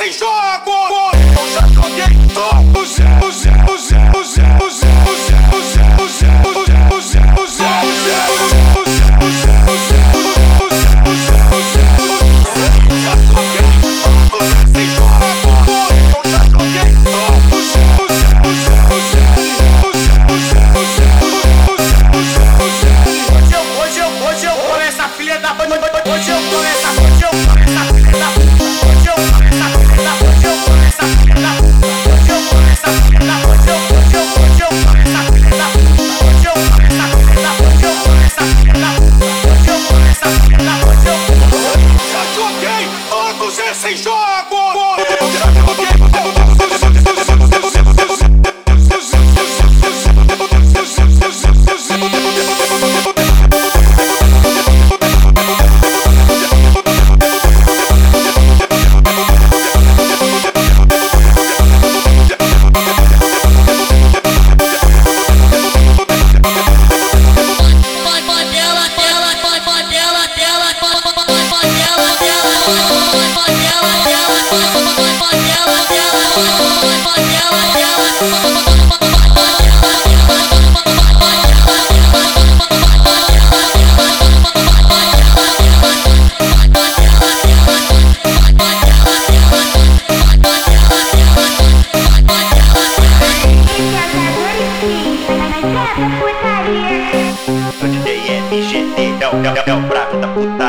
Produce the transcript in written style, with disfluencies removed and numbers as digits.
sem jogo. Eu já joguei todos. Hoje eu vou nessa filha da puta. Hoje eu vou nessa filha da puta. Hoje eu vou nessa filha da puta. Hoje eu vou nessa filha da puta. Hoje eu vou nessa filha da puta. Hoje eu vou nessa filha da puta. Hoje eu vou nessa filha da puta. Hoje eu vou nessa filha da puta. Hoje eu vou nessa filha da puta. Já joguei todos esses jogos. Já joguei é o bravo da puta.